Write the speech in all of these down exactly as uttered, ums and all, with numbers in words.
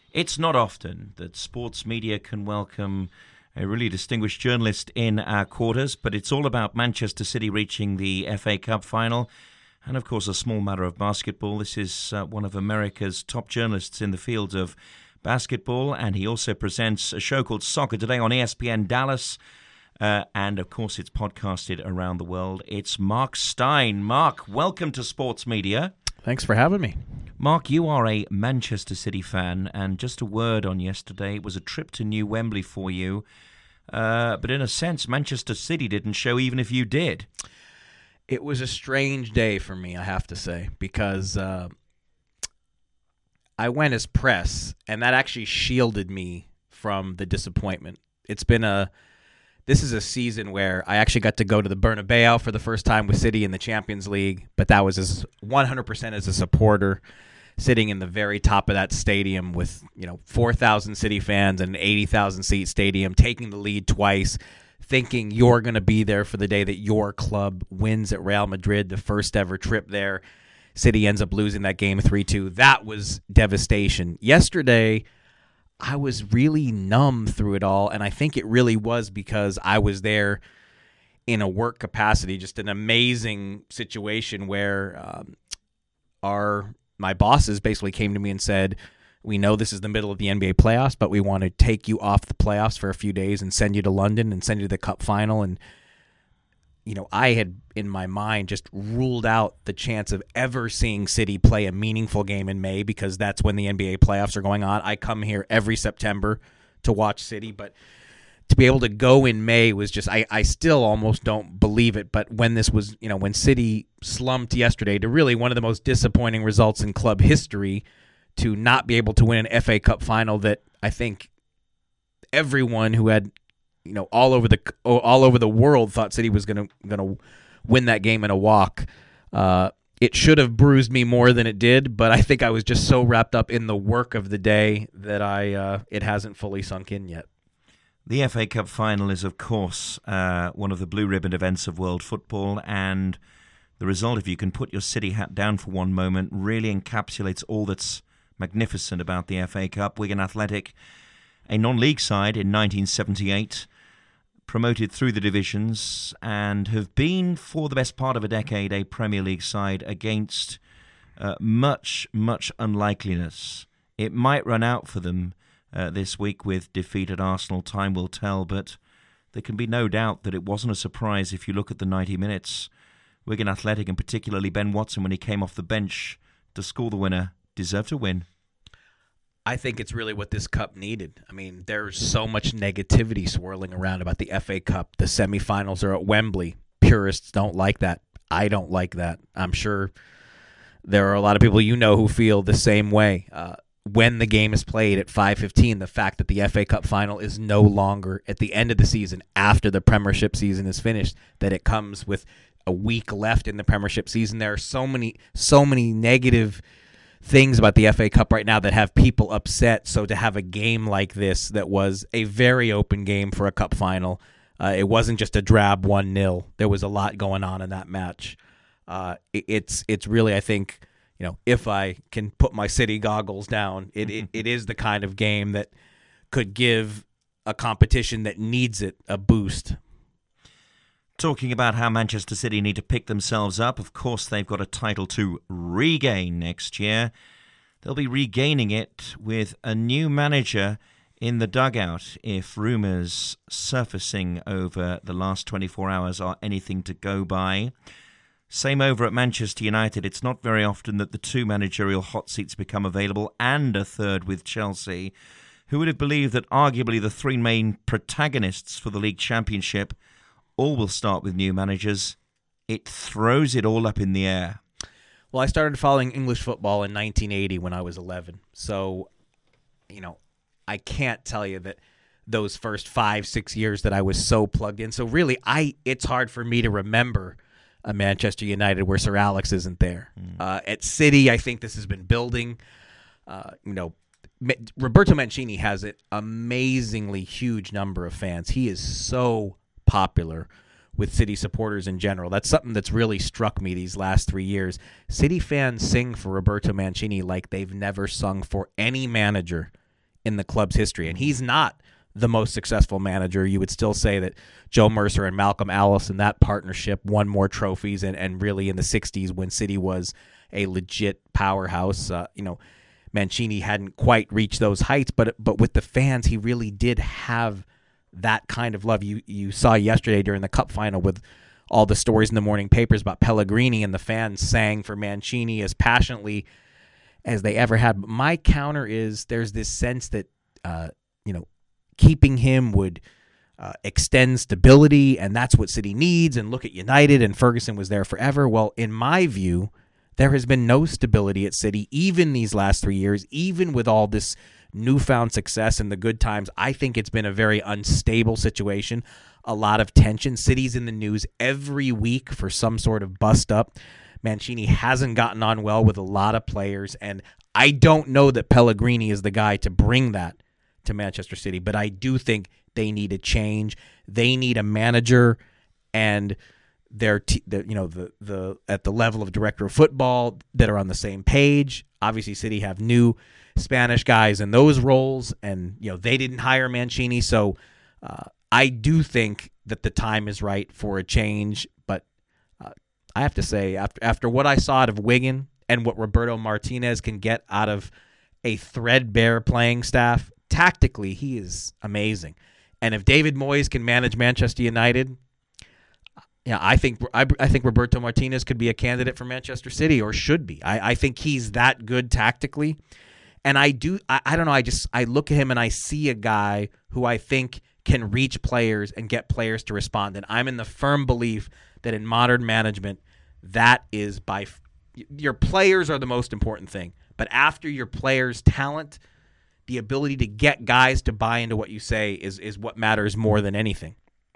It's not often that sports media can welcome a really distinguished journalist in our quarters, but it's all about Manchester City reaching the F A Cup final. And, of course, a small matter of basketball. This is uh, one of America's top journalists in the field of basketball, and he also presents a show called Soccer Today on E S P N Dallas. Uh, and, of course, it's podcasted around the world. It's Mark Stein. Mark, welcome to Sports Media. Thanks for having me. Mark, you are a Manchester City fan, and just a word on yesterday. It was a trip to New Wembley for you, uh, but in a sense, Manchester City didn't show even if you did. It was a strange day for me, I have to say, because uh, I went as press, and that actually shielded me from the disappointment. It's been a This is a season where I actually got to go to the Bernabeu for the first time with City in the Champions League, but that was as one hundred percent as a supporter, sitting in the very top of that stadium with, you know, four thousand City fans and an eighty thousand seat stadium, taking the lead twice, thinking you're going to be there for the day that your club wins at Real Madrid, the first ever trip there. City ends up losing that game three two. That was devastation. Yesterday, I was really numb through it all, and I think it really was because I was there in a work capacity, just an amazing situation where um, our my bosses basically came to me and said, we know this is the middle of the N B A playoffs, but we want to take you off the playoffs for a few days and send you to London and send you to the Cup final. And, you know, I had in my mind just ruled out the chance of ever seeing City play a meaningful game in May because that's when the N B A playoffs are going on. I come here every September to watch City, but to be able to go in May was just, I, I still almost don't believe it. But when this was, you know, when City slumped yesterday to really one of the most disappointing results in club history, to not be able to win an F A Cup final that I think everyone who had, you know, all over the all over the world thought City was going to going to win that game in a walk. Uh, it should have bruised me more than it did, but I think I was just so wrapped up in the work of the day that I uh, it hasn't fully sunk in yet. The F A Cup final is, of course, uh, one of the blue ribbon events of world football, and the result, if you can put your City hat down for one moment, really encapsulates all that's magnificent about the F A Cup. Wigan Athletic, a non-league side in nineteen seventy-eight, promoted through the divisions and have been, for the best part of a decade, a Premier League side against uh, much, much unlikeliness. It might run out for them uh, this week with defeat at Arsenal. Time will tell, but there can be no doubt that it wasn't a surprise if you look at the ninety minutes. Wigan Athletic, and particularly Ben Watson, when he came off the bench to score the winner, deserved to win. I think it's really what this cup needed. I mean, there's so much negativity swirling around about the F A Cup. The semifinals are at Wembley. Purists don't like that. I don't like that. I'm sure there are a lot of people you know who feel the same way. Uh, when the game is played at five fifteen, the fact that the F A Cup final is no longer at the end of the season, after the Premiership season is finished, that it comes with a week left in the Premiership season. There are so many, so many negative things about the F A Cup right now that have people upset. So to have a game like this that was a very open game for a cup final, uh, it wasn't just a drab one nil. There was a lot going on in that match. Uh, it, it's it's really, I think, you know, if I can put my City goggles down, it, it it is the kind of game that could give a competition that needs it a boost. Talking about how Manchester City need to pick themselves up, of course they've got a title to regain next year. They'll be regaining it with a new manager in the dugout, if rumours surfacing over the last twenty-four hours are anything to go by. Same over at Manchester United. It's not very often that the two managerial hot seats become available, and a third with Chelsea. Who would have believed that arguably the three main protagonists for the league championship all will start with new managers? It throws it all up in the air. Well, I started following English football in nineteen eighty when I was eleven. So, you know, I can't tell you that those first five, six years that I was so plugged in. So really, I it's hard for me to remember a Manchester United where Sir Alex isn't there. Mm. Uh, at City, I think this has been building. Uh, you know, Roberto Mancini has an amazingly huge number of fans. He is so popular with City supporters in general. That's something that's really struck me these last three years. City fans sing for Roberto Mancini like they've never sung for any manager in the club's history. And he's not the most successful manager. You would still say that Joe Mercer and Malcolm Allison, that partnership, won more trophies, and, and really in the sixties when City was a legit powerhouse, uh, you know, Mancini hadn't quite reached those heights, but but with the fans, he really did have that kind of love. You you saw yesterday during the Cup final with all the stories in the morning papers about Pellegrini, and the fans sang for Mancini as passionately as they ever had. But my counter is there's this sense that, uh, you know, keeping him would uh, extend stability, and that's what City needs, and look at United, and Ferguson was there forever. Well, in my view, there has been no stability at City, even these last three years, even with all this newfound success and the good times. I think it's been a very unstable situation, a lot of tension. City's in the news every week for some sort of bust-up. Mancini hasn't gotten on well with a lot of players, and I don't know that Pellegrini is the guy to bring that to Manchester City, but I do think they need a change. They need a manager, and they're t- the, you know the the at the level of director of football that are on the same page. Obviously, City have new Spanish guys in those roles, and you know they didn't hire Mancini, so uh, I do think that the time is right for a change. But uh, I have to say, after after what I saw out of Wigan and what Roberto Martinez can get out of a threadbare playing staff, tactically he is amazing. And if David Moyes can manage Manchester United, yeah, I think I, I think Roberto Martinez could be a candidate for Manchester City, or should be. I, I think he's that good tactically, and I do. I, I don't know. I just I look at him and I see a guy who I think can reach players and get players to respond. And I'm in the firm belief that in modern management, that is by your players are the most important thing. But after your players' talent, the ability to get guys to buy into what you say is is what matters more than anything.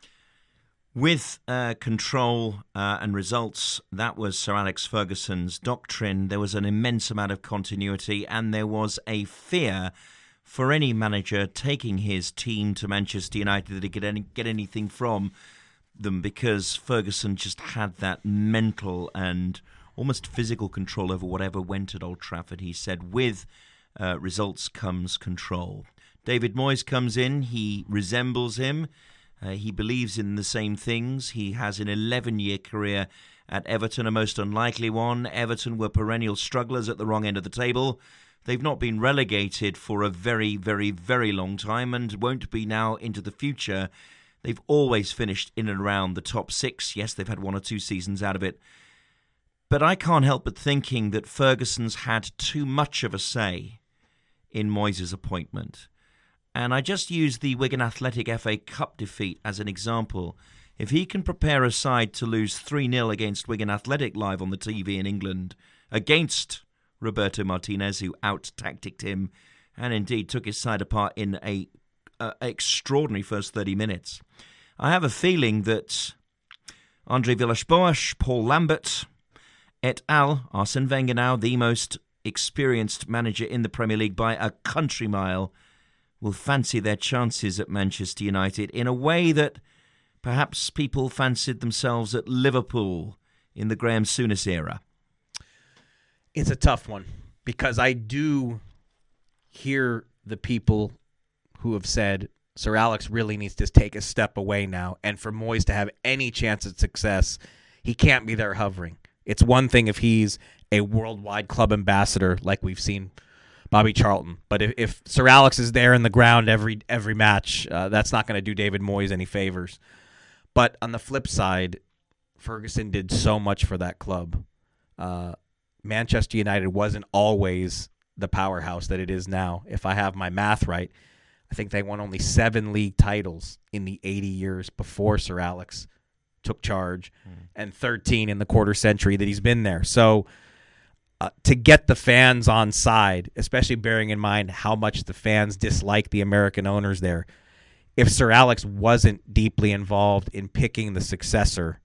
With uh, control uh, and results, that was Sir Alex Ferguson's doctrine. There was an immense amount of continuity, and there was a fear for any manager taking his team to Manchester United that he could any, get anything from them, because Ferguson just had that mental and almost physical control over whatever went at Old Trafford. He said, with uh, results comes control. David Moyes comes in. He resembles him. Uh, he believes in the same things. He has an eleven-year career at Everton, a most unlikely one. Everton were perennial strugglers at the wrong end of the table. They've not been relegated for a very, very, very long time, and won't be now into the future. They've always finished in and around the top six. Yes, they've had one or two seasons out of it. But I can't help but thinking that Ferguson's had too much of a say in Moyes' appointment. And I just use the Wigan Athletic F A Cup defeat as an example. If he can prepare a side to lose three nil against Wigan Athletic live on the T V in England, against Roberto Martinez, who out-tacticked him and indeed took his side apart in a uh, extraordinary first thirty minutes, I have a feeling that Andre Villas-Boas, Paul Lambert, et al., Arsene Wenger now, the most experienced manager in the Premier League by a country mile, will fancy their chances at Manchester United in a way that perhaps people fancied themselves at Liverpool in the Graham Souness era. It's a tough one, because I do hear the people who have said Sir Alex really needs to take a step away now, and for Moyes to have any chance at success, he can't be there hovering. It's one thing if he's a worldwide club ambassador like we've seen Bobby Charlton, but if, if Sir Alex is there in the ground every every match, uh, that's not going to do David Moyes any favors. But on the flip side, Ferguson did so much for that club. Uh, Manchester United wasn't always the powerhouse that it is now. If I have my math right, I think they won only seven league titles in the eighty years before Sir Alex took charge, mm. and thirteen in the quarter century that he's been there. So uh, to get the fans on side, especially bearing in mind how much the fans dislike the American owners there, if Sir Alex wasn't deeply involved in picking the successor,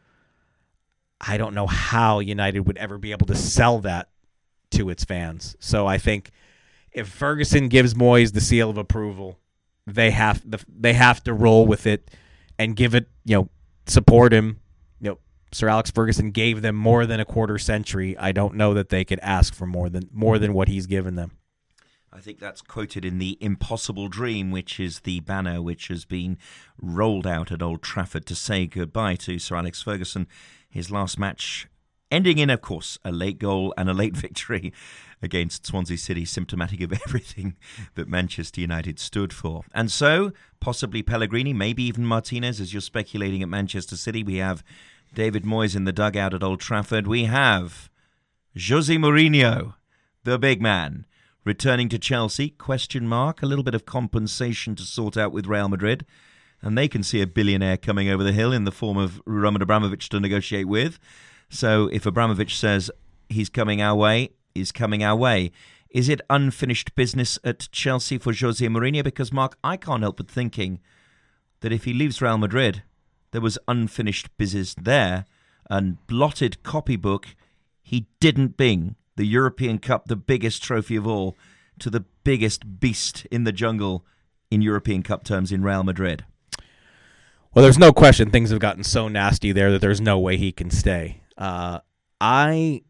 I don't know how United would ever be able to sell that to its fans. So I think if Ferguson gives Moyes the seal of approval, they have the, they have to roll with it and give it, you know, support him. You know, Sir Alex Ferguson gave them more than a quarter century. I don't know that they could ask for more than more than what he's given them. I think that's quoted in the Impossible Dream, which is the banner which has been rolled out at Old Trafford to say goodbye to Sir Alex Ferguson. His last match ending in, of course, a late goal and a late victory against Swansea City, symptomatic of everything that Manchester United stood for. And so, possibly Pellegrini, maybe even Martinez, as you're speculating at Manchester City. We have David Moyes in the dugout at Old Trafford. We have Jose Mourinho, the big man, returning to Chelsea, question mark, a little bit of compensation to sort out with Real Madrid. And they can see a billionaire coming over the hill in the form of Roman Abramovich to negotiate with. So if Abramovich says he's coming our way, he's coming our way. Is it unfinished business at Chelsea for Jose Mourinho? Because, Mark, I can't help but thinking that if he leaves Real Madrid, there was unfinished business there, and blotted copybook, he didn't bring the European Cup, the biggest trophy of all, to the biggest beast in the jungle in European Cup terms in Real Madrid. Well, there's no question things have gotten so nasty there that there's no way he can stay. Uh, I,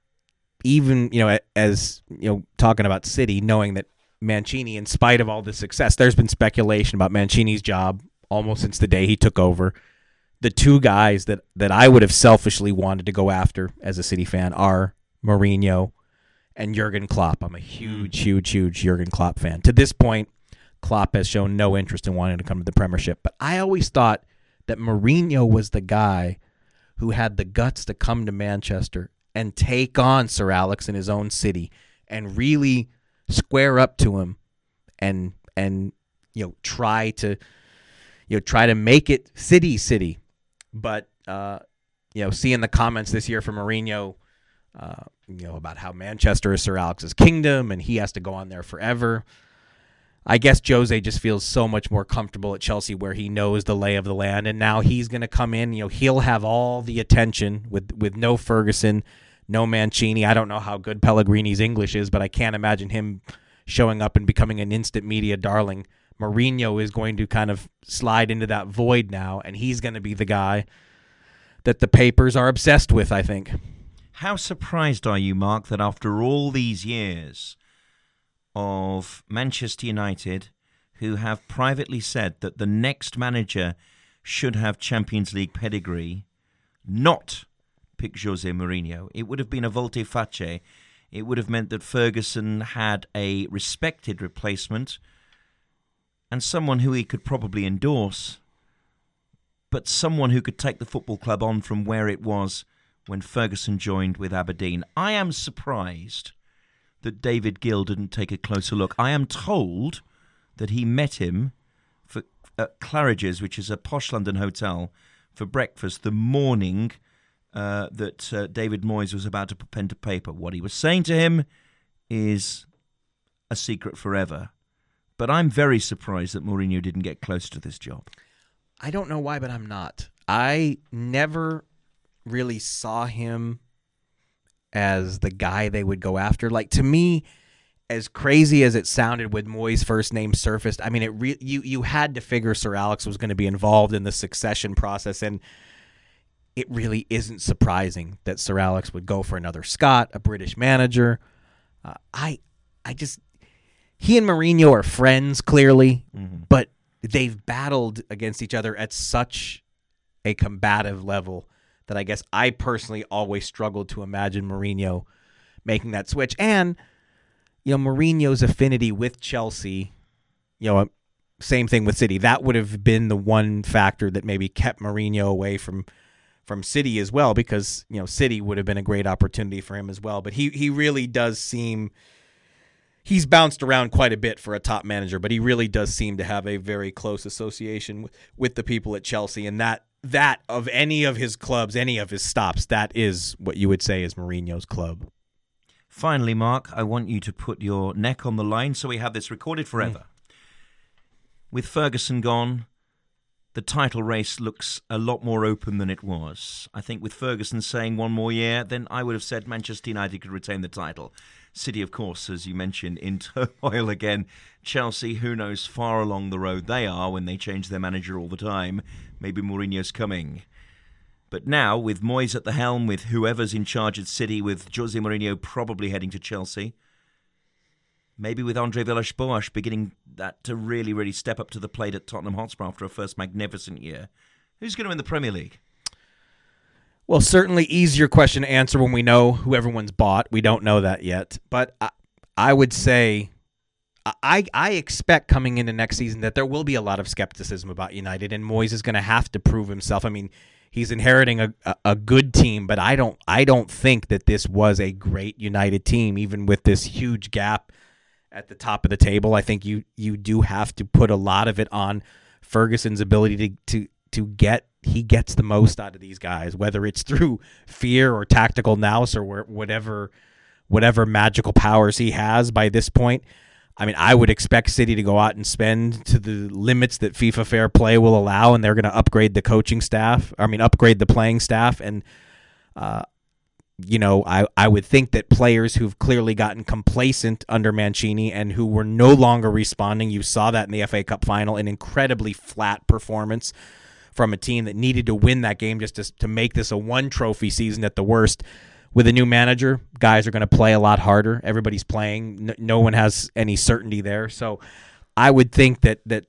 even, you know, as, you know, talking about City, knowing that Mancini, in spite of all the success, there's been speculation about Mancini's job almost since the day he took over. The two guys that, that I would have selfishly wanted to go after as a City fan are Mourinho and Jurgen Klopp. I'm a huge, huge, huge Jurgen Klopp fan. To this point, Klopp has shown no interest in wanting to come to the Premiership. But I always thought that Mourinho was the guy who had the guts to come to Manchester and take on Sir Alex in his own city and really square up to him and and you know try to you know try to make it City City. But uh, you know, seeing the comments this year from Mourinho, uh, you know, about how Manchester is Sir Alex's kingdom and he has to go on there forever. I guess Jose just feels so much more comfortable at Chelsea where he knows the lay of the land, and now he's going to come in. You know, he'll have all the attention with, with no Ferguson, no Mancini. I don't know how good Pellegrini's English is, but I can't imagine him showing up and becoming an instant media darling. Mourinho is going to kind of slide into that void now, and he's going to be the guy that the papers are obsessed with, I think. How surprised are you, Mark, that after all these years of Manchester United, who have privately said that the next manager should have Champions League pedigree, not pick Jose Mourinho? It would have been a volte face. It would have meant that Ferguson had a respected replacement and someone who he could probably endorse, but someone who could take the football club on from where it was when Ferguson joined with Aberdeen. I am surprised that David Gill didn't take a closer look. I am told that he met him for, at Claridge's, which is a posh London hotel, for breakfast the morning uh, that uh, David Moyes was about to put pen to paper. What he was saying to him is a secret forever. But I'm very surprised that Mourinho didn't get close to this job. I don't know why, but I'm not. I never really saw him as the guy they would go after. Like, to me, as crazy as it sounded when Moyes' first name surfaced, I mean, it re- you you had to figure Sir Alex was going to be involved in the succession process, and it really isn't surprising that Sir Alex would go for another Scot, a British manager. Uh, I I just he and Mourinho are friends, clearly, mm-hmm. but they've battled against each other at such a combative level that I guess I personally always struggled to imagine Mourinho making that switch. And, you know, Mourinho's affinity with Chelsea, you know, same thing with City. That would have been the one factor that maybe kept Mourinho away from from City as well, because, you know, City would have been a great opportunity for him as well. But he, he really does seem, he's bounced around quite a bit for a top manager, but he really does seem to have a very close association with, with the people at Chelsea. And that, That, of any of his clubs, any of his stops, that is what you would say is Mourinho's club. Finally, Mark, I want you to put your neck on the line so we have this recorded forever. Mm. With Ferguson gone, the title race looks a lot more open than it was. I think with Ferguson saying one more year, then I would have said Manchester United could retain the title. City, of course, as you mentioned, in turmoil again. Chelsea, who knows far along the road they are when they change their manager all the time. Maybe Mourinho's coming. But now, with Moyes at the helm, with whoever's in charge at City, with Jose Mourinho probably heading to Chelsea, maybe with Andre Villas-Boas beginning that to really, really step up to the plate at Tottenham Hotspur after a first magnificent year. Who's going to win the Premier League? Well, certainly easier question to answer when we know who everyone's bought. We don't know that yet. But I, I would say I, I expect coming into next season that there will be a lot of skepticism about United, and Moyes is going to have to prove himself. I mean, he's inheriting a, a, a good team, but I don't I don't think that this was a great United team, even with this huge gap at the top of the table. I think you you do have to put a lot of it on Ferguson's ability to to to get he gets the most out of these guys, whether it's through fear or tactical nous or whatever whatever magical powers he has by this point. I mean, I would expect City to go out and spend to the limits that FIFA Fair Play will allow, and they're going to upgrade the coaching staff. I mean, upgrade the playing staff. And, uh, you know, I, I would think that players who've clearly gotten complacent under Mancini and who were no longer responding, you saw that in the F A Cup final, an incredibly flat performance from a team that needed to win that game just to, to make this a one-trophy season at the worst. With a new manager, guys are going to play a lot harder. Everybody's playing. No, no one has any certainty there. So I would think that that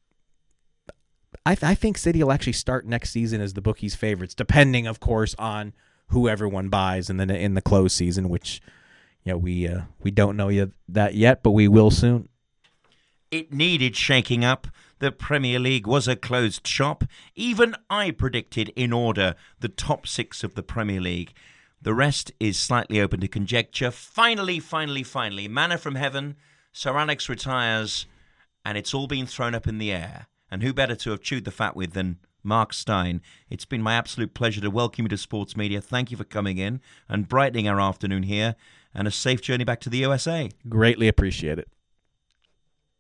I, th- I think City will actually start next season as the bookies' favorites, depending, of course, on who everyone buys in the in the close season, which you know we uh, we don't know yet, that yet, but we will soon. It needed shaking up. The Premier League was a closed shop. Even I predicted in order the top six of the Premier League. The rest is slightly open to conjecture. Finally, finally, finally, manna from heaven, Sir Alex retires, and it's all been thrown up in the air. And who better to have chewed the fat with than Mark Stein? It's been my absolute pleasure to welcome you to Sports Media. Thank you for coming in and brightening our afternoon here, and a safe journey back to the U S A. Greatly appreciate it.